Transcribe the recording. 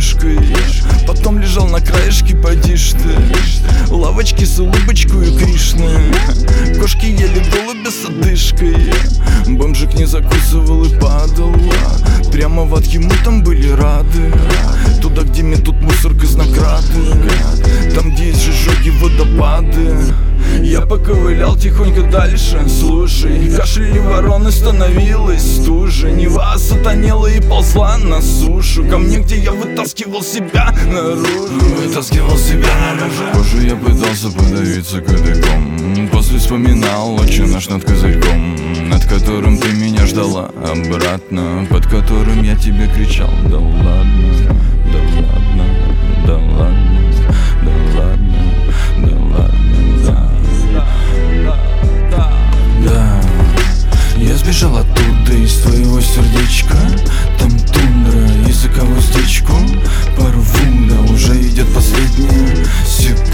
мышкой. Потом лежал на краешке, поди ж ты, лавочки с улыбочкой Кришны. Кошки ели голубя с одышкой, бомжик не закусывал и падал прямо в ад, ему там были рады. Туда, где метут мусор казнокрады, там, где есть жижоги, водопады. Я поковылял тихонько дальше, слушай, кашляли вороны, становилась стужа. Нева сатанела и ползла на сушу ко мне, где я вытаскивал себя наружу. Вытаскивал себя наружу. Позже я пытался подавиться кадыком, после вспоминал отче наш над козырьком, над которым ты меня ждала обратно, под которым я тебе кричал: да ладно, да ладно, да ладно, да ладно, да ладно, да. Я сбежал оттуда, из твоего сердечка. Там тундра, языковую стечку, пару вуда, уже идет последняя секунда.